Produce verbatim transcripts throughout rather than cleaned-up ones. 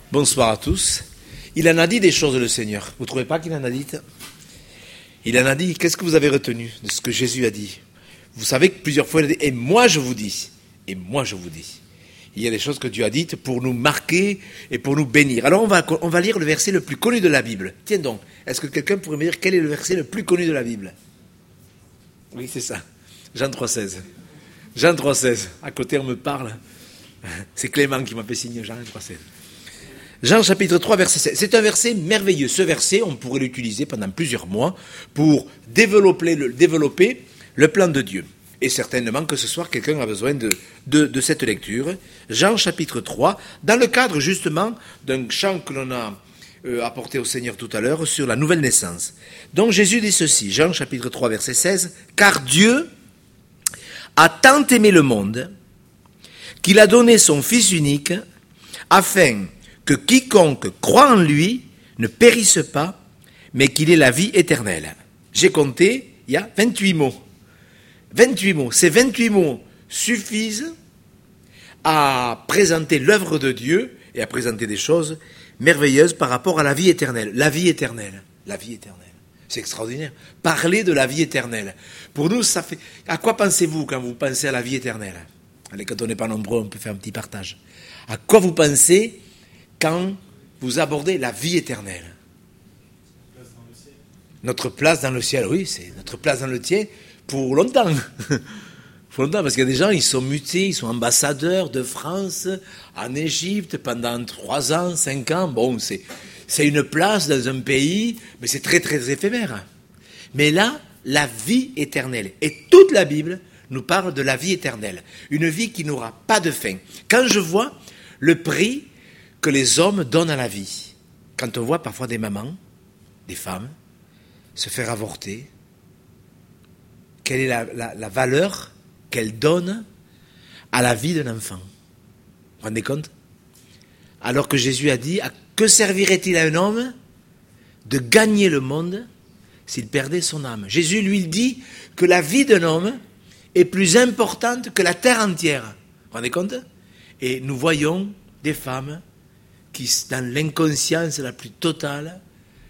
Bonsoir à tous. Il en a dit des choses, le Seigneur. Vous ne trouvez pas qu'il en a dit? Il en a dit, qu'est-ce que vous avez retenu de ce que Jésus a dit? Vous savez que plusieurs fois, il a dit, et moi je vous dis, et moi je vous dis. Il y a des choses que Dieu a dites pour nous marquer et pour nous bénir. Alors on va, on va lire le verset le plus connu de la Bible. Tiens donc, est-ce que quelqu'un pourrait me dire quel est le verset le plus connu de la Bible? Oui, c'est ça. Jean trois seize. Jean trois seize. À côté, on me parle. C'est Clément qui m'a fait signer Jean trois seize. Jean chapitre trois, verset sept. C'est un verset merveilleux. Ce verset, on pourrait l'utiliser pendant plusieurs mois pour développer le, développer le plan de Dieu. Et certainement que ce soir, quelqu'un a besoin de, de, de cette lecture. Jean chapitre trois, dans le cadre justement d'un chant que l'on a euh, apporté au Seigneur tout à l'heure sur la nouvelle naissance. Donc Jésus dit ceci, Jean chapitre trois, verset seize, « Car Dieu a tant aimé le monde qu'il a donné son Fils unique afin que quiconque croit en lui ne périsse pas, mais qu'il ait la vie éternelle. » J'ai compté, il y a vingt-huit mots. vingt-huit mots. Ces vingt-huit mots suffisent à présenter l'œuvre de Dieu et à présenter des choses merveilleuses par rapport à la vie éternelle. La vie éternelle. La vie éternelle. C'est extraordinaire. Parler de la vie éternelle. Pour nous, ça fait... À quoi pensez-vous quand vous pensez à la vie éternelle? Allez, quand on n'est pas nombreux, on peut faire un petit partage. À quoi vous pensez quand vous abordez la vie éternelle? Notre place dans le ciel, oui, c'est notre place dans le ciel pour longtemps. Pour longtemps, parce qu'il y a des gens, ils sont mutés, ils sont ambassadeurs de France en Égypte pendant trois ans, cinq ans. Bon, c'est, c'est une place dans un pays, mais c'est très, très éphémère. Mais là, la vie éternelle. Et toute la Bible nous parle de la vie éternelle. Une vie qui n'aura pas de fin. Quand je vois le prix que les hommes donnent à la vie, quand on voit parfois des mamans, des femmes, se faire avorter, quelle est la, la, la valeur qu'elles donnent à la vie d'un enfant? Vous vous rendez compte? Alors que Jésus a dit, à que servirait-il à un homme de gagner le monde s'il perdait son âme? Jésus, lui, dit que la vie d'un homme est plus importante que la terre entière. Vous vous rendez compte? Et nous voyons des femmes qui, dans l'inconscience la plus totale,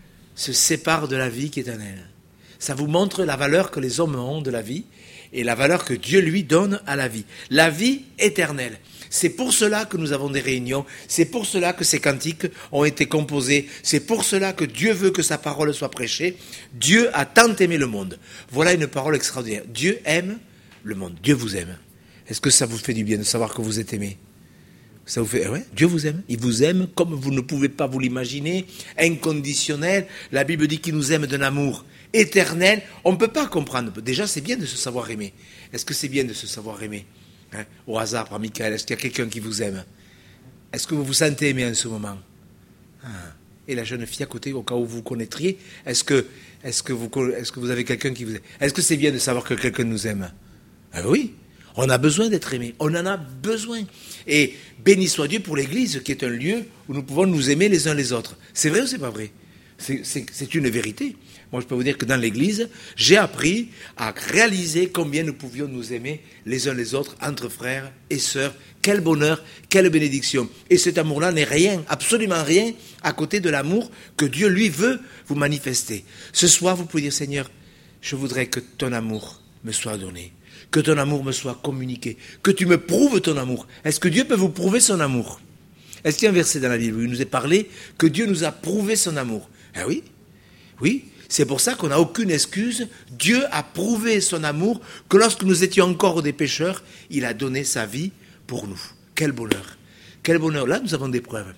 se séparent de la vie qui est en elles. Ça vous montre la valeur que les hommes ont de la vie et la valeur que Dieu lui donne à la vie. La vie éternelle. C'est pour cela que nous avons des réunions, c'est pour cela que ces cantiques ont été composés, c'est pour cela que Dieu veut que sa parole soit prêchée. Dieu a tant aimé le monde. Voilà une parole extraordinaire. Dieu aime le monde. Dieu vous aime. Est-ce que ça vous fait du bien de savoir que vous êtes aimé? Ça vous fait, ouais, Dieu vous aime. Il vous aime comme vous ne pouvez pas vous l'imaginer, inconditionnel. La Bible dit qu'il nous aime d'un amour éternel. On ne peut pas comprendre. Déjà, c'est bien de se savoir aimer. Est-ce que c'est bien de se savoir aimer? Hein? Au hasard, par Michael, est-ce qu'il y a quelqu'un qui vous aime? Est-ce que vous vous sentez aimé en ce moment? Ah. Et la jeune fille à côté, au cas où vous connaîtriez, est-ce que, est-ce que, vous, est-ce que vous avez quelqu'un qui vous aime? Est-ce que c'est bien de savoir que quelqu'un nous aime? Ah oui. On a besoin d'être aimé. On en a besoin. Et béni soit Dieu pour l'Église, qui est un lieu où nous pouvons nous aimer les uns les autres. C'est vrai ou c'est pas vrai? c'est, c'est, c'est une vérité. Moi, je peux vous dire que dans l'Église, j'ai appris à réaliser combien nous pouvions nous aimer les uns les autres, entre frères et sœurs. Quel bonheur, quelle bénédiction. Et cet amour-là n'est rien, absolument rien, à côté de l'amour que Dieu, lui, veut vous manifester. Ce soir, vous pouvez dire, Seigneur, je voudrais que ton amour me soit donné. Que ton amour me soit communiqué, que tu me prouves ton amour. Est-ce que Dieu peut vous prouver son amour? Est-ce qu'il y a un verset dans la Bible où il nous est parlé que Dieu nous a prouvé son amour? Ah oui, oui, c'est pour ça qu'on n'a aucune excuse. Dieu a prouvé son amour que lorsque nous étions encore des pécheurs, il a donné sa vie pour nous. Quel bonheur, quel bonheur. Là, nous avons des preuves.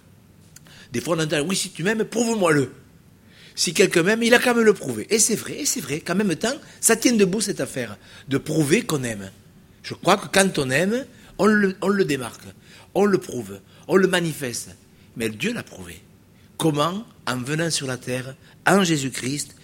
Des fois, on entend, oui, si tu m'aimes, prouve-moi-le. Si quelqu'un m'aime, il a qu'à me le prouver. Et c'est vrai, et c'est vrai qu'en même temps, ça tient debout cette affaire de prouver qu'on aime. Je crois que quand on aime, on le, on le démarque, on le prouve, on le manifeste. Mais Dieu l'a prouvé. Comment? En venant sur la terre, en Jésus-Christ,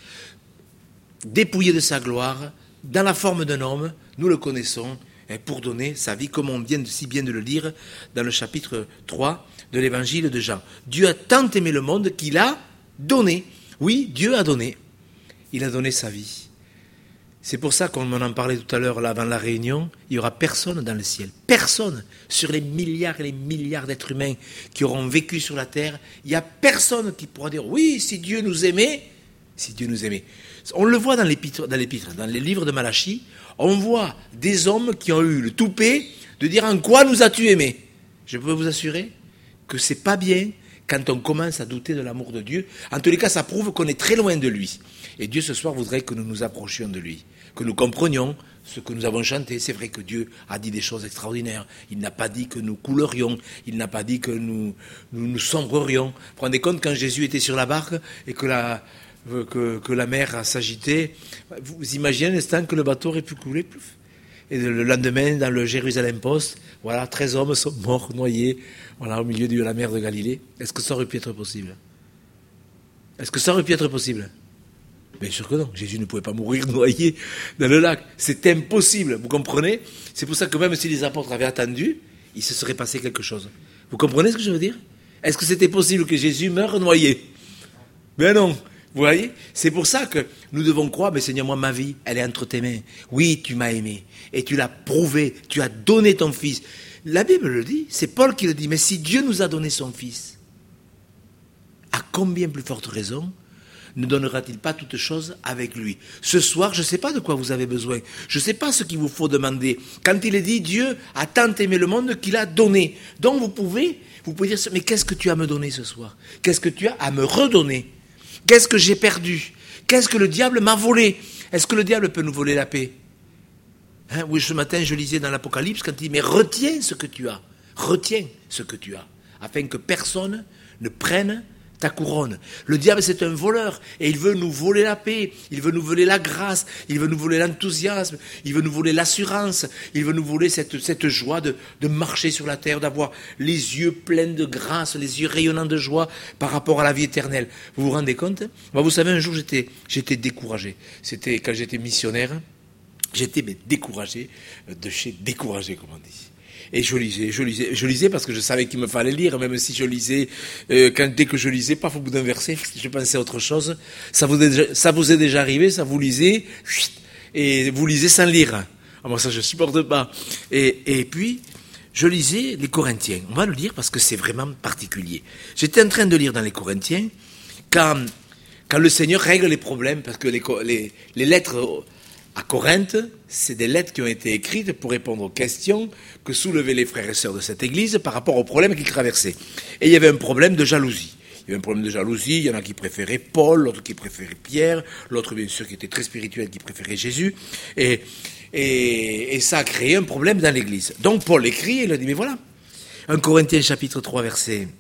dépouillé de sa gloire, dans la forme d'un homme, nous le connaissons, pour donner sa vie, comme on vient de, si bien de le lire dans le chapitre trois de l'évangile de Jean. Dieu a tant aimé le monde qu'il a donné. Oui, Dieu a donné. Il a donné sa vie. C'est pour ça qu'on en parlait tout à l'heure, là, avant la réunion, il n'y aura personne dans le ciel. Personne sur les milliards et les milliards d'êtres humains qui auront vécu sur la terre. Il n'y a personne qui pourra dire, oui, si Dieu nous aimait, si Dieu nous aimait. On le voit dans l'épître, dans l'épître, dans les livres de Malachie, on voit des hommes qui ont eu le toupet de dire en quoi nous as-tu aimés. Je peux vous assurer que c'est pas bien quand on commence à douter de l'amour de Dieu. En tous les cas, ça prouve qu'on est très loin de lui. Et Dieu, ce soir, voudrait que nous nous approchions de lui, que nous comprenions ce que nous avons chanté. C'est vrai que Dieu a dit des choses extraordinaires. Il n'a pas dit que nous coulerions. Il n'a pas dit que nous nous, nous sombrerions. Vous vous rendez compte, quand Jésus était sur la barque et que la, que, que la mer s'agitait, vous imaginez un instant que le bateau aurait pu couler. Et le lendemain, dans le Jérusalem Post, voilà, treize hommes sont morts, noyés, voilà, au milieu de la mer de Galilée. Est-ce que ça aurait pu être possible? Est-ce que ça aurait pu être possible? Bien sûr que non. Jésus ne pouvait pas mourir noyé dans le lac. C'est impossible, vous comprenez? C'est pour ça que même si les apôtres avaient attendu, il se serait passé quelque chose. Vous comprenez ce que je veux dire? Est-ce que c'était possible que Jésus meure noyé? Ben non. Vous voyez? C'est pour ça que nous devons croire, mais Seigneur, moi, ma vie, elle est entre tes mains. Oui, tu m'as aimé. Et tu l'as prouvé. Tu as donné ton Fils. La Bible le dit. C'est Paul qui le dit. Mais si Dieu nous a donné son Fils, à combien plus forte raison ne donnera-t-il pas toutes choses avec lui? Ce soir, je ne sais pas de quoi vous avez besoin. Je ne sais pas ce qu'il vous faut demander. Quand il est dit, Dieu a tant aimé le monde qu'il a donné. Donc vous pouvez, vous pouvez dire, mais qu'est-ce que tu as à me donner ce soir? Qu'est-ce que tu as à me redonner? Qu'est-ce que j'ai perdu? Qu'est-ce que le diable m'a volé? Est-ce que le diable peut nous voler la paix? Hein, oui, ce matin, je lisais dans l'Apocalypse quand il dit, mais retiens ce que tu as. Retiens ce que tu as. Afin que personne ne prenne ta couronne. Le diable, c'est un voleur. Et il veut nous voler la paix. Il veut nous voler la grâce. Il veut nous voler l'enthousiasme. Il veut nous voler l'assurance. Il veut nous voler cette, cette joie de, de marcher sur la terre, d'avoir les yeux pleins de grâce, les yeux rayonnants de joie par rapport à la vie éternelle. Vous vous rendez compte? Bah, vous savez, un jour, j'étais, j'étais découragé. C'était quand j'étais missionnaire. J'étais mais, découragé, de chez découragé, comme on dit. Et je lisais, je lisais, je lisais parce que je savais qu'il me fallait lire, même si je lisais, euh, quand, dès que je lisais, paf, au bout d'un verset, je pensais à autre chose. Ça vous est déjà, ça vous est déjà arrivé, ça vous lisez, et vous lisez sans lire. Ah, moi, ça, je supporte pas. Et, et puis, je lisais les Corinthiens. On va le lire parce que c'est vraiment particulier. J'étais en train de lire dans les Corinthiens, quand, quand le Seigneur règle les problèmes, parce que les, les, les lettres à Corinthe, c'est des lettres qui ont été écrites pour répondre aux questions que soulevaient les frères et sœurs de cette église par rapport aux problèmes qu'ils traversaient. Et il y avait un problème de jalousie. Il y avait un problème de jalousie, il y en a qui préféraient Paul, l'autre qui préférait Pierre, l'autre bien sûr qui était très spirituel qui préférait Jésus. Et, et, et ça a créé un problème dans l'église. Donc Paul écrit et il a dit, mais voilà, un Corinthiens chapitre trois verset.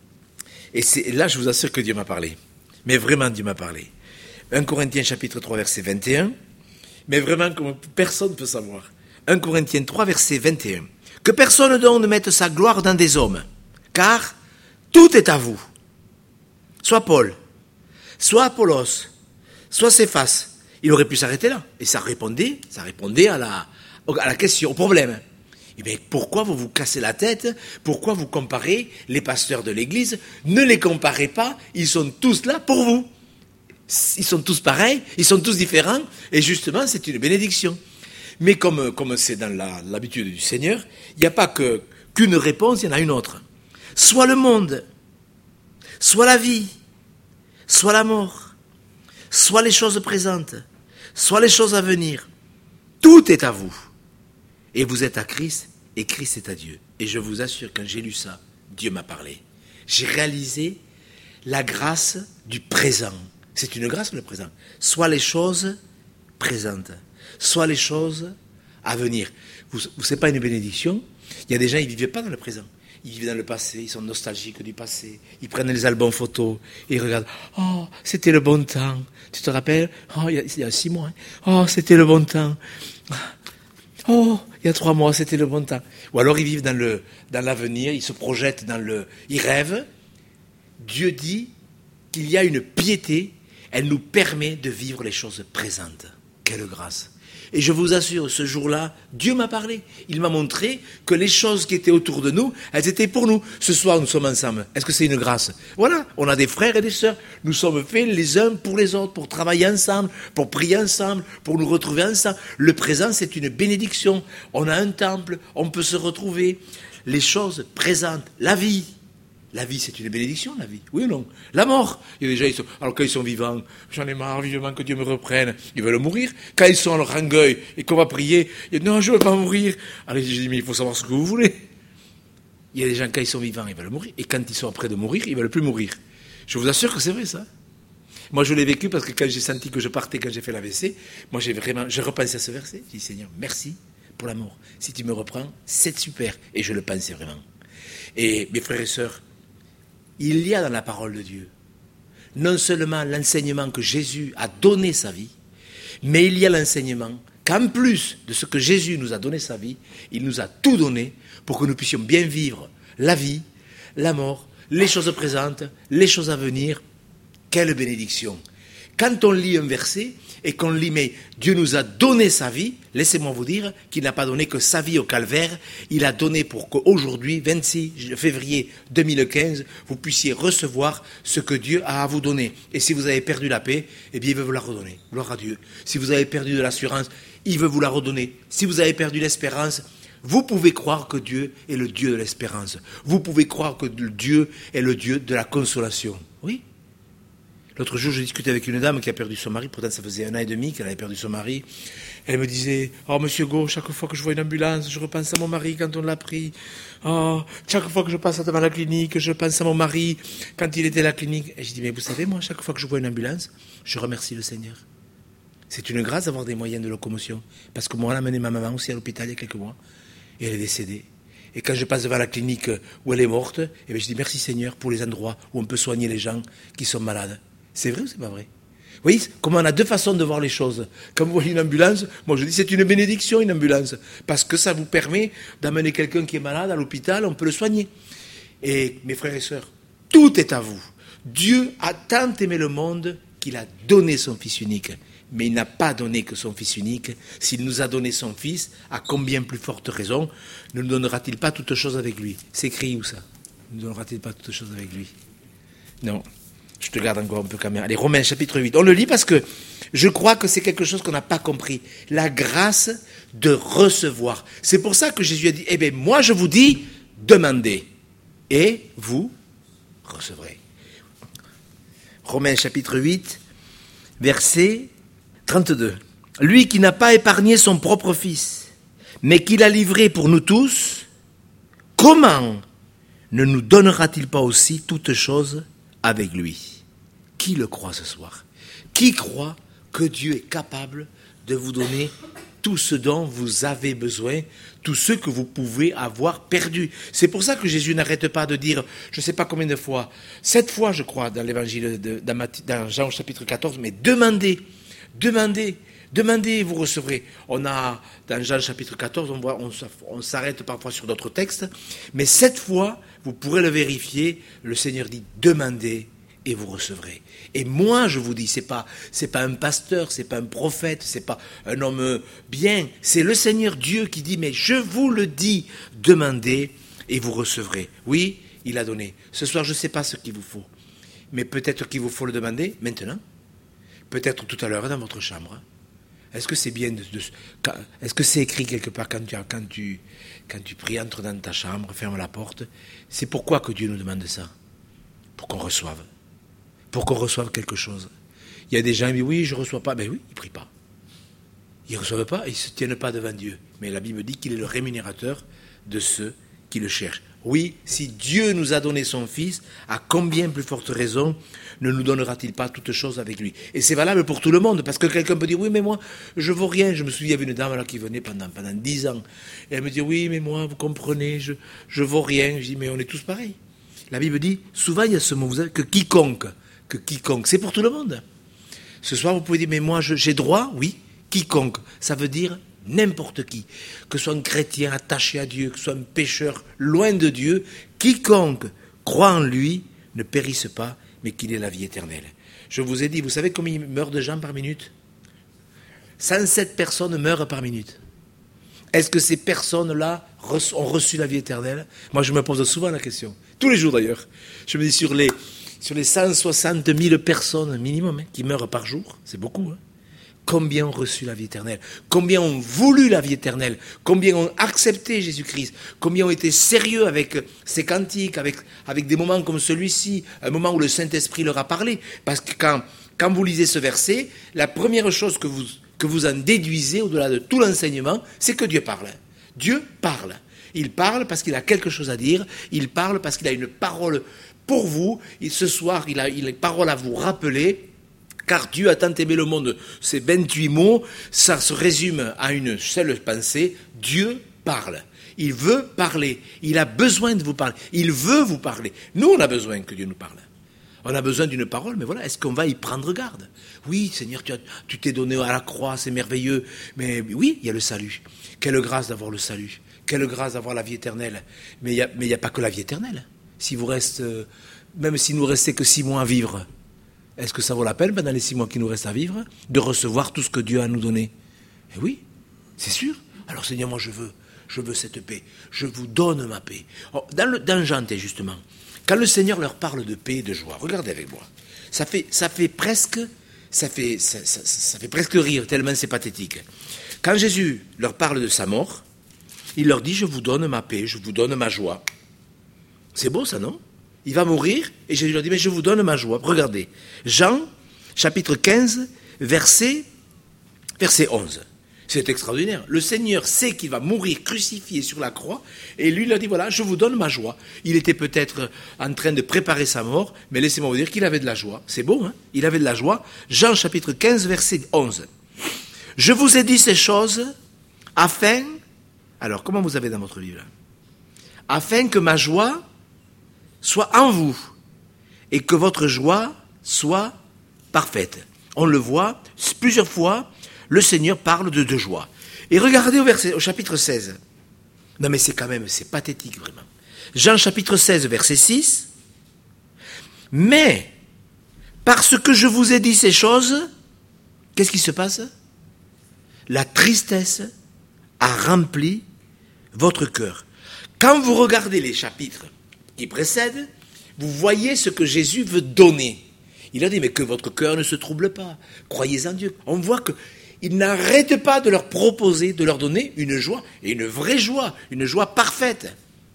Et c'est, là je vous assure que Dieu m'a parlé. Mais vraiment Dieu m'a parlé. un Corinthiens chapitre trois verset vingt et un. Mais vraiment, comme personne ne peut savoir. un Corinthiens trois, verset vingt et un. Que personne donc ne mette sa gloire dans des hommes, car tout est à vous. Soit Paul, soit Apollos, soit Céphas. Il aurait pu s'arrêter là. Et ça répondait, ça répondait à la, à la question, au problème. Eh bien, pourquoi vous vous cassez la tête? Pourquoi vous comparez les pasteurs de l'église? Ne les comparez pas, ils sont tous là pour vous. Ils sont tous pareils, ils sont tous différents, et justement, c'est une bénédiction. Mais comme, comme c'est dans la, l'habitude du Seigneur, il n'y a pas que, qu'une réponse, il y en a une autre. Soit le monde, soit la vie, soit la mort, soit les choses présentes, soit les choses à venir. Tout est à vous. Et vous êtes à Christ, et Christ est à Dieu. Et je vous assure, quand j'ai lu ça, Dieu m'a parlé. J'ai réalisé la grâce du présent. C'est une grâce le présent. Soit les choses présentes, soit les choses à venir. Vous, vous c'est pas une bénédiction? Il y a des gens, ils ne vivent pas dans le présent. Ils vivent dans le passé, ils sont nostalgiques du passé. Ils prennent les albums photos et ils regardent. Oh, c'était le bon temps. Tu te rappelles? Oh, il y a, il y a six mois. Hein. Oh, c'était le bon temps. Oh, il y a trois mois, c'était le bon temps. Ou alors ils vivent dans, le, dans l'avenir, ils se projettent dans le... Ils rêvent. Dieu dit qu'il y a une piété. Elle nous permet de vivre les choses présentes. Quelle grâce! Et je vous assure, ce jour-là, Dieu m'a parlé. Il m'a montré que les choses qui étaient autour de nous, elles étaient pour nous. Ce soir, nous sommes ensemble. Est-ce que c'est une grâce? Voilà, on a des frères et des sœurs. Nous sommes faits les uns pour les autres, pour travailler ensemble, pour prier ensemble, pour nous retrouver ensemble. Le présent, c'est une bénédiction. On a un temple, on peut se retrouver. Les choses présentes, la vie. La vie, c'est une bénédiction, la vie. Oui ou non? La mort. Il y a des gens, ils sont, alors quand ils sont vivants, j'en ai marre, vivement que Dieu me reprenne. Ils veulent mourir. Quand ils sont à leur rangueil et qu'on va prier, ils disent non, je ne veux pas mourir. Alors je dis, mais il faut savoir ce que vous voulez. Il y a des gens, quand ils sont vivants, ils veulent mourir. Et quand ils sont près de mourir, ils ne veulent plus mourir. Je vous assure que c'est vrai, ça. Moi, je l'ai vécu parce que quand j'ai senti que je partais, quand j'ai fait l'A V C, moi, j'ai vraiment, j'ai repensé à ce verset. J'ai dit, Seigneur, merci pour la mort. Si tu me reprends, c'est super. Et je le pensais vraiment. Et mes frères et sœurs, il y a dans la parole de Dieu non seulement l'enseignement que Jésus a donné sa vie, mais il y a l'enseignement qu'en plus de ce que Jésus nous a donné sa vie, il nous a tout donné pour que nous puissions bien vivre la vie, la mort, les choses présentes, les choses à venir. Quelle bénédiction! Quand on lit un verset et qu'on lit, mais Dieu nous a donné sa vie, laissez-moi vous dire qu'il n'a pas donné que sa vie au calvaire, il a donné pour qu'aujourd'hui, vingt-six février deux mille quinze, vous puissiez recevoir ce que Dieu a à vous donner. Et si vous avez perdu la paix, eh bien il veut vous la redonner. Gloire à Dieu. Si vous avez perdu de l'assurance, il veut vous la redonner. Si vous avez perdu l'espérance, vous pouvez croire que Dieu est le Dieu de l'espérance. Vous pouvez croire que Dieu est le Dieu de la consolation. Oui. L'autre jour, je discutais avec une dame qui a perdu son mari. Pourtant, ça faisait un an et demi qu'elle avait perdu son mari. Elle me disait, oh, monsieur Go, chaque fois que je vois une ambulance, je repense à mon mari quand on l'a pris. Oh, chaque fois que je passe devant la clinique, je pense à mon mari quand il était à la clinique. Et je dis, mais vous savez, moi, chaque fois que je vois une ambulance, je remercie le Seigneur. C'est une grâce d'avoir des moyens de locomotion. Parce que moi, on a mené ma maman aussi à l'hôpital il y a quelques mois. Et elle est décédée. Et quand je passe devant la clinique où elle est morte, eh bien, je dis, merci Seigneur pour les endroits où on peut soigner les gens qui sont malades. C'est vrai ou c'est pas vrai? Vous voyez, comment on a deux façons de voir les choses. Quand vous voyez une ambulance, moi je dis c'est une bénédiction une ambulance, parce que ça vous permet d'amener quelqu'un qui est malade à l'hôpital, on peut le soigner. Et mes frères et sœurs, tout est à vous. Dieu a tant aimé le monde qu'il a donné son Fils unique. Mais il n'a pas donné que son Fils unique. S'il nous a donné son Fils, à combien plus forte raison ne nous donnera-t-il pas toutes choses avec lui? C'est écrit où ça? Ne nous donnera-t-il pas toutes choses avec lui? Non. Je te garde encore un peu quand même. Allez, Romains chapitre huit. On le lit parce que je crois que c'est quelque chose qu'on n'a pas compris. La grâce de recevoir. C'est pour ça que Jésus a dit, eh bien, moi je vous dis, demandez. Et vous recevrez. Romains chapitre huit, verset trente-deux. Lui qui n'a pas épargné son propre fils, mais qui l'a livré pour nous tous, comment ne nous donnera-t-il pas aussi toutes choses avec lui? Qui le croit ce soir? Qui croit que Dieu est capable de vous donner tout ce dont vous avez besoin, tout ce que vous pouvez avoir perdu? C'est pour ça que Jésus n'arrête pas de dire, je ne sais pas combien de fois, sept fois je crois dans l'évangile de dans, dans Jean chapitre quatorze, mais demandez, demandez, demandez et vous recevrez. On a, dans Jean chapitre quatorze, on, voit, on, on s'arrête parfois sur d'autres textes, mais sept fois, vous pourrez le vérifier, le Seigneur dit, demandez et vous recevrez. Et moi, je vous dis, c'est pas, c'est pas un pasteur, c'est pas un prophète, c'est pas un homme bien, c'est le Seigneur Dieu qui dit, mais je vous le dis, demandez et vous recevrez. Oui, il a donné. Ce soir, je ne sais pas ce qu'il vous faut, mais peut-être qu'il vous faut le demander maintenant, peut-être tout à l'heure dans votre chambre. Est-ce que c'est bien de, de, est-ce que c'est écrit quelque part quand tu, quand tu, quand tu pries, entre dans ta chambre, ferme la porte? C'est pourquoi que Dieu nous demande ça? Pour qu'on reçoive. Pour qu'on reçoive quelque chose. Il y a des gens qui disent, oui, je ne reçois pas. Ben oui, ils ne prient pas. Ils ne reçoivent pas, ils ne se tiennent pas devant Dieu. Mais la Bible dit qu'il est le rémunérateur de ceux qui le cherchent. Oui, si Dieu nous a donné son Fils, à combien plus forte raison ne nous donnera-t-il pas toutes choses avec lui? Et c'est valable pour tout le monde, parce que quelqu'un peut dire, oui, mais moi, je ne vaux rien. Je me souviens, il y avait une dame là qui venait pendant, pendant dix ans. Et elle me dit, oui, mais moi, vous comprenez, je ne vaux rien. Je dis, mais on est tous pareils. La Bible dit, souvent il y a ce mot, vous savez, que quiconque, que quiconque, c'est pour tout le monde. Ce soir, vous pouvez dire, mais moi, je, j'ai droit? Oui, quiconque. Ça veut dire n'importe qui. Que ce soit un chrétien attaché à Dieu, que ce soit un pécheur loin de Dieu, quiconque croit en lui ne périsse pas, mais qu'il ait la vie éternelle. Je vous ai dit, vous savez combien il meurt de gens par minute? cent sept personnes meurent par minute. Est-ce que ces personnes-là ont reçu la vie éternelle? Moi, je me pose souvent la question. Tous les jours, d'ailleurs. Je me dis, sur les, sur les cent soixante mille personnes minimum hein, qui meurent par jour, c'est beaucoup, hein, combien ont reçu la vie éternelle? Combien ont voulu la vie éternelle? Combien ont accepté Jésus-Christ? Combien ont été sérieux avec ces cantiques, avec, avec des moments comme celui-ci, un moment où le Saint-Esprit leur a parlé? Parce que quand, quand vous lisez ce verset, la première chose que vous, que vous en déduisez, au-delà de tout l'enseignement, c'est que Dieu parle. Dieu parle. Il parle parce qu'il a quelque chose à dire. Il parle parce qu'il a une parole pour vous. Et ce soir, il a, il a une parole à vous rappeler. Car Dieu a tant aimé le monde, ces vingt-huit mots, ça se résume à une seule pensée, Dieu parle. Il veut parler, il a besoin de vous parler, il veut vous parler. Nous, on a besoin que Dieu nous parle. On a besoin d'une parole, mais voilà, est-ce qu'on va y prendre garde? Oui, Seigneur, tu, as, tu t'es donné à la croix, c'est merveilleux, mais oui, il y a le salut. Quelle grâce d'avoir le salut, quelle grâce d'avoir la vie éternelle. Mais il n'y a, a pas que la vie éternelle. Si vous reste, même s'il nous restait que six mois à vivre, est-ce que ça vaut la peine, pendant les six mois qui nous restent à vivre, de recevoir tout ce que Dieu a à nous donner? Eh oui, c'est sûr. Alors Seigneur, moi je veux, je veux cette paix. Je vous donne ma paix. Oh, dans, le, dans Jean, justement, quand le Seigneur leur parle de paix et de joie, regardez avec moi, ça fait, ça fait presque, ça fait, ça, ça, ça fait presque rire, tellement c'est pathétique. Quand Jésus leur parle de sa mort, il leur dit, je vous donne ma paix, je vous donne ma joie. C'est beau ça, non? Il va mourir, et Jésus leur dit, mais je vous donne ma joie. Regardez, Jean, chapitre quinze, verset, verset onze. C'est extraordinaire. Le Seigneur sait qu'il va mourir crucifié sur la croix, et lui, il a dit, voilà, je vous donne ma joie. Il était peut-être en train de préparer sa mort, mais laissez-moi vous dire qu'il avait de la joie. C'est beau, hein? Il avait de la joie. Jean, chapitre quinze, verset onze. Je vous ai dit ces choses, afin... Alors, comment vous avez dans votre Bible? Afin que ma joie soit en vous, et que votre joie soit parfaite. On le voit, plusieurs fois, le Seigneur parle de, de joie. Et regardez au, verset, au chapitre seize. Non mais c'est quand même, c'est pathétique vraiment. Jean chapitre seize, verset six. Mais, parce que je vous ai dit ces choses, qu'est-ce qui se passe? La tristesse a rempli votre cœur. Quand vous regardez les chapitres qui précèdent, vous voyez ce que Jésus veut donner. Il a dit, mais que votre cœur ne se trouble pas. Croyez en Dieu. On voit qu'il n'arrête pas de leur proposer, de leur donner une joie, et une vraie joie, une joie parfaite.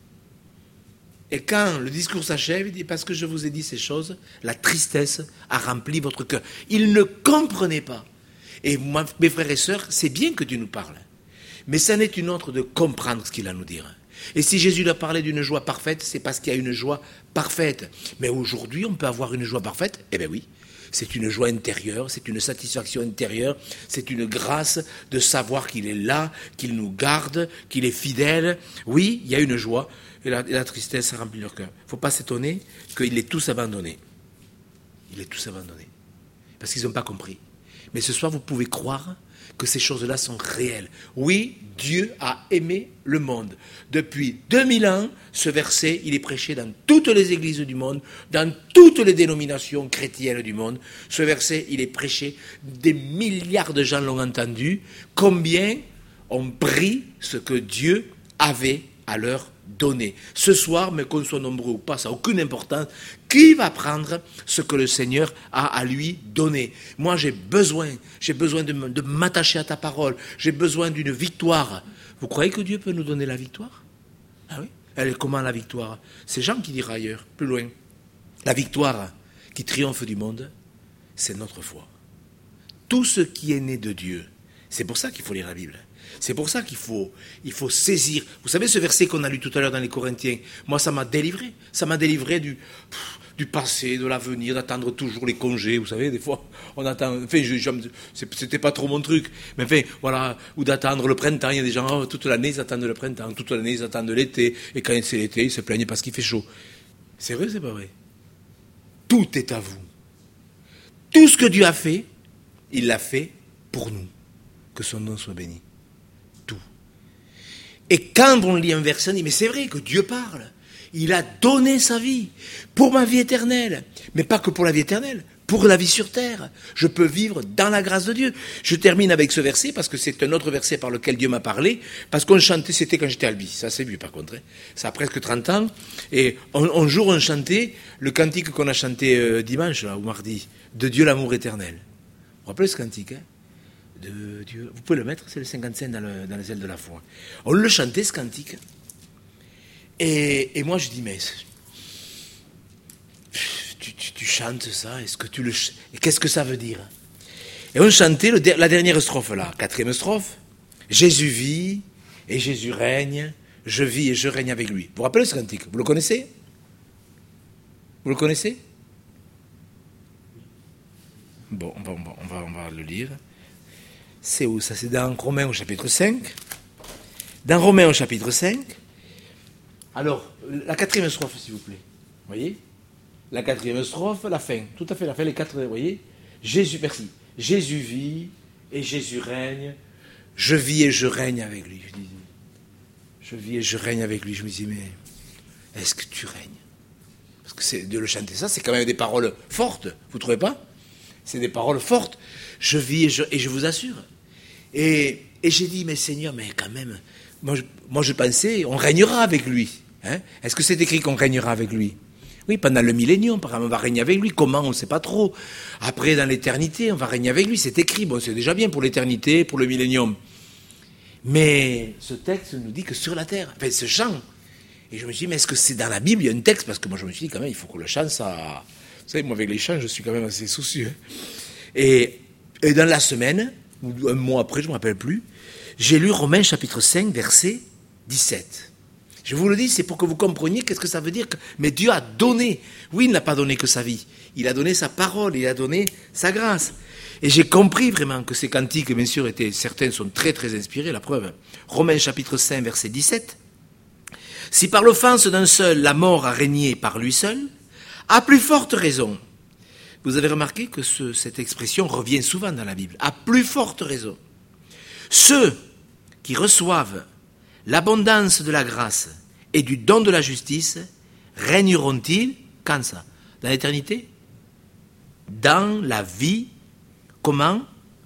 Et quand le discours s'achève, il dit, parce que je vous ai dit ces choses, la tristesse a rempli votre cœur. Ils ne comprenaient pas. Et moi, mes frères et sœurs, c'est bien que Dieu nous parle. Mais ça n'est une autre de comprendre ce qu'il a à nous dire. Et si Jésus a parlé d'une joie parfaite, c'est parce qu'il y a une joie parfaite. Mais aujourd'hui, on peut avoir une joie parfaite? Eh bien oui, c'est une joie intérieure, c'est une satisfaction intérieure, c'est une grâce de savoir qu'il est là, qu'il nous garde, qu'il est fidèle. Oui, il y a une joie, et la, et la tristesse remplit leur cœur. Il ne faut pas s'étonner qu'il est tous abandonné. Il est tous abandonné. Parce qu'ils n'ont pas compris. Mais ce soir, vous pouvez croire que ces choses-là sont réelles. Oui, Dieu a aimé le monde. Depuis deux mille ans, ce verset, il est prêché dans toutes les églises du monde, dans toutes les dénominations chrétiennes du monde. Ce verset, il est prêché, des milliards de gens l'ont entendu. Combien ont pris ce que Dieu avait à leur donner? Ce soir, mais qu'on soit nombreux ou pas, ça n'a aucune importance. Qui va prendre ce que le Seigneur a à lui donner? Moi, j'ai besoin, j'ai besoin de, de m'attacher à ta parole. J'ai besoin d'une victoire. Vous croyez que Dieu peut nous donner la victoire? Ah oui? Elle est comment la victoire? C'est Jean qui dira ailleurs, plus loin. La victoire qui triomphe du monde, c'est notre foi. Tout ce qui est né de Dieu, c'est pour ça qu'il faut lire la Bible. C'est pour ça qu'il faut, il faut saisir. Vous savez ce verset qu'on a lu tout à l'heure dans les Corinthiens? Moi, ça m'a délivré. Ça m'a délivré du, pff, du passé, de l'avenir, d'attendre toujours les congés. Vous savez, des fois, on attend... Enfin, je, je, c'était pas trop mon truc. Mais enfin, voilà, ou d'attendre le printemps. Il y a des gens, oh, toute l'année, ils attendent le printemps. Toute l'année, ils attendent l'été. Et quand c'est l'été, ils se plaignent parce qu'il fait chaud. C'est vrai, c'est pas vrai? Tout est à vous. Tout ce que Dieu a fait, il l'a fait pour nous. Que son nom soit béni. Et quand on lit un verset, on dit, mais c'est vrai que Dieu parle. Il a donné sa vie pour ma vie éternelle. Mais pas que pour la vie éternelle, pour la vie sur terre. Je peux vivre dans la grâce de Dieu. Je termine avec ce verset parce que c'est un autre verset par lequel Dieu m'a parlé, parce qu'on chantait, c'était quand j'étais à Albi, ça c'est vieux par contre, hein. Ça a presque trente ans, et un, un jour on chantait le cantique qu'on a chanté euh, dimanche là, ou mardi, de Dieu l'amour éternel. Vous vous rappelez ce cantique, hein? De Dieu, vous pouvez le mettre, c'est le cinquante-cinq dans, le, dans les ailes de la foi. On le chantait ce cantique, et, et moi je dis mais tu, tu, tu chantes ça, est-ce que tu le et qu'est-ce que ça veut dire? Et on chantait le, la dernière strophe là, quatrième strophe. Jésus vit et Jésus règne, je vis et je règne avec lui. Vous vous rappelez ce cantique? Vous le connaissez? Vous le connaissez? Bon, on va, on va, on va, on va le lire. C'est où ça? C'est dans Romains au chapitre cinq. Dans Romains au chapitre cinq. Alors, la quatrième strophe, s'il vous plaît. Vous voyez? La quatrième strophe, la fin. Tout à fait, la fin, les quatre, vous voyez? Jésus, merci. Jésus vit et Jésus règne. Je vis et je règne avec lui. Je, dis, je vis et je règne avec lui. Je me dis, mais est-ce que tu règnes? Parce que c'est, de le chanter ça, c'est quand même des paroles fortes. Vous ne trouvez pas? C'est des paroles fortes. Je vis et je, et je vous assure. Et, et j'ai dit, mais Seigneur, mais quand même, moi je, moi je pensais, on régnera avec lui. Hein? Est-ce que c'est écrit qu'on régnera avec lui? Oui, pendant le millénium, par exemple, on va régner avec lui. Comment, on ne sait pas trop. Après, dans l'éternité, on va régner avec lui. C'est écrit. Bon, c'est déjà bien pour l'éternité, pour le millénium. Mais ce texte nous dit que sur la terre, enfin, ce chant. Et je me suis dit, mais est-ce que c'est dans la Bible? Il y a un texte, parce que moi, je me suis dit, quand même, il faut que le chant, ça... Vous savez, moi, avec les chants, je suis quand même assez soucieux. Et, et dans la semaine, ou un mois après, je ne me rappelle plus, j'ai lu Romains chapitre cinq, verset dix-sept. Je vous le dis, c'est pour que vous compreniez qu'est-ce que ça veut dire. Que... Mais Dieu a donné. Oui, il n'a pas donné que sa vie. Il a donné sa parole, il a donné sa grâce. Et j'ai compris vraiment que ces cantiques, bien sûr, étaient, certains sont très très inspirés, la preuve. Romains chapitre cinq, verset dix-sept. Si par l'offense d'un seul, la mort a régné par lui seul, à plus forte raison. Vous avez remarqué que ce, cette expression revient souvent dans la Bible. À plus forte raison. Ceux qui reçoivent l'abondance de la grâce et du don de la justice régneront-ils, quand ça? Dans l'éternité? Dans la vie, comment?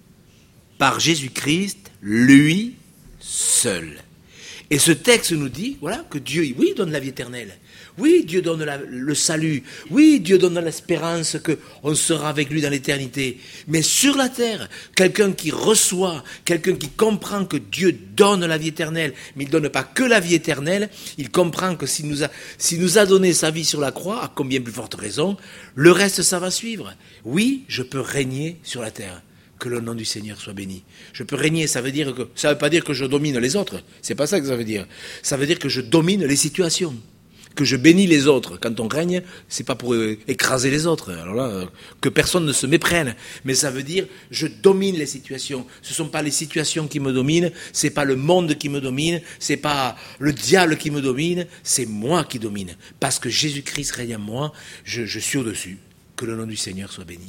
Par Jésus-Christ, lui seul. Et ce texte nous dit, voilà, que Dieu, oui, donne la vie éternelle. Oui, Dieu donne la, le salut. Oui, Dieu donne l'espérance qu'on sera avec lui dans l'éternité. Mais sur la terre, quelqu'un qui reçoit, quelqu'un qui comprend que Dieu donne la vie éternelle, mais il ne donne pas que la vie éternelle, il comprend que s'il nous a, s'il nous a donné sa vie sur la croix, à combien plus forte raison, le reste, ça va suivre. Oui, je peux régner sur la terre. Que le nom du Seigneur soit béni. Je peux régner, ça veut dire que, ça veut pas dire que je domine les autres. C'est pas ça que ça veut dire. Ça veut dire que je domine les situations. Que je bénis les autres. Quand on règne, c'est pas pour écraser les autres. Alors là, que personne ne se méprenne. Mais ça veut dire, je domine les situations. Ce sont pas les situations qui me dominent, c'est pas le monde qui me domine, c'est pas le diable qui me domine, c'est moi qui domine. Parce que Jésus-Christ règne en moi, je, je suis au-dessus. Que le nom du Seigneur soit béni.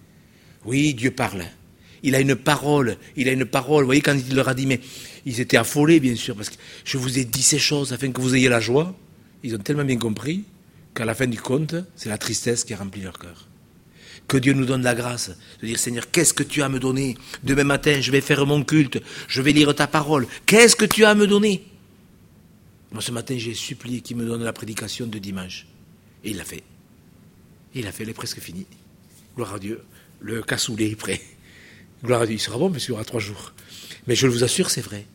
Oui, Dieu parle. Il a une parole, il a une parole. Vous voyez, quand il leur a dit, mais ils étaient affolés, bien sûr, parce que je vous ai dit ces choses afin que vous ayez la joie. Ils ont tellement bien compris qu'à la fin du compte, c'est la tristesse qui a rempli leur cœur. Que Dieu nous donne la grâce de dire, Seigneur, qu'est-ce que tu as à me donner? Demain matin, je vais faire mon culte, je vais lire ta parole. Qu'est-ce que tu as à me donner? Moi, ce matin, j'ai supplié qu'il me donne la prédication de dimanche. Et il l'a fait. Il l'a fait, elle est presque finie. Gloire à Dieu. Le cassoulet est prêt. Gloire à Dieu, il sera bon parce qu'il y aura trois jours. Mais je vous assure, c'est vrai.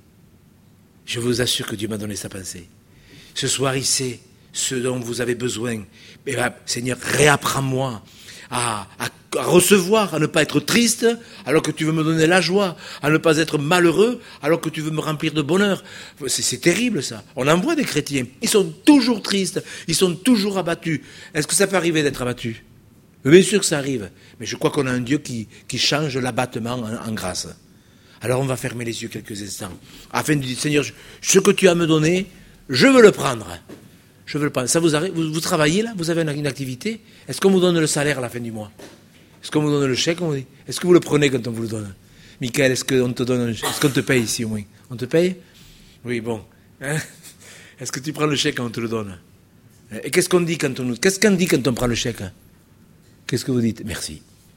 Je vous assure que Dieu m'a donné sa pensée. Ce soir, il sait ce dont vous avez besoin. Mais, Seigneur, réapprends-moi à, à, à recevoir, à ne pas être triste, alors que tu veux me donner la joie, à ne pas être malheureux, alors que tu veux me remplir de bonheur. C'est, c'est terrible, ça. On en voit des chrétiens. Ils sont toujours tristes, ils sont toujours abattus. Est-ce que ça peut arriver d'être abattu? Bien sûr que ça arrive, mais je crois qu'on a un Dieu qui, qui change l'abattement en, en grâce. Alors on va fermer les yeux quelques instants, afin de dire, Seigneur, ce que tu as à me donné, je veux le prendre. Je veux le prendre. Ça vous arrive, vous, vous travaillez là, vous avez une, une activité. Est-ce qu'on vous donne le salaire à la fin du mois? Est-ce qu'on vous donne le chèque? Est-ce que vous le prenez quand on vous le donne? Michael, est-ce qu'on te donne, est-ce qu'on te paye ici au moins? On te paye? Oui, bon. Hein? Est-ce que tu prends le chèque quand on te le donne? Et qu'est-ce qu'on dit quand on nous, qu'est-ce qu'on dit quand on prend le chèque? Qu'est-ce que vous dites? Merci.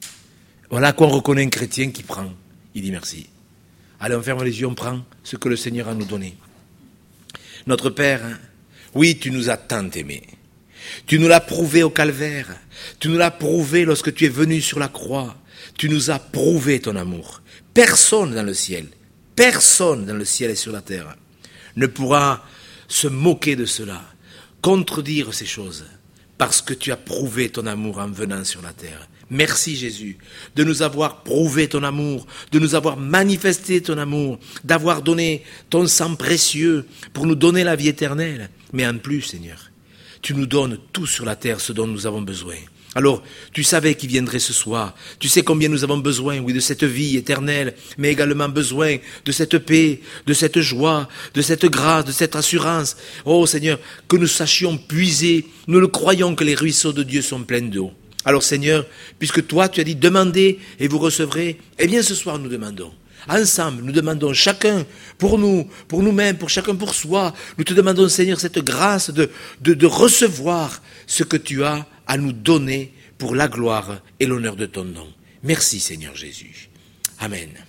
Voilà qu'on reconnaît un chrétien qui prend. Il dit merci. Allez, on ferme les yeux, on prend ce que le Seigneur a nous donné. Notre Père, oui, tu nous as tant aimés. Tu nous l'as prouvé au calvaire. Tu nous l'as prouvé lorsque tu es venu sur la croix. Tu nous as prouvé ton amour. Personne dans le ciel, personne dans le ciel et sur la terre ne pourra se moquer de cela, contredire ces choses, parce que tu as prouvé ton amour en venant sur la terre. Merci Jésus de nous avoir prouvé ton amour, de nous avoir manifesté ton amour, d'avoir donné ton sang précieux pour nous donner la vie éternelle. Mais en plus, Seigneur, tu nous donnes tout sur la terre, ce dont nous avons besoin. Alors, tu savais qu'il viendrait ce soir. Tu sais combien nous avons besoin, oui, de cette vie éternelle, mais également besoin de cette paix, de cette joie, de cette grâce, de cette assurance. Oh Seigneur, que nous sachions puiser. Nous le croyons que les ruisseaux de Dieu sont pleins d'eau. Alors Seigneur, puisque toi tu as dit demandez et vous recevrez, eh bien ce soir nous demandons. Ensemble, nous demandons chacun pour nous, pour nous-mêmes, pour chacun pour soi. Nous te demandons Seigneur cette grâce de, de, de recevoir ce que tu as à nous donner pour la gloire et l'honneur de ton nom. Merci Seigneur Jésus. Amen.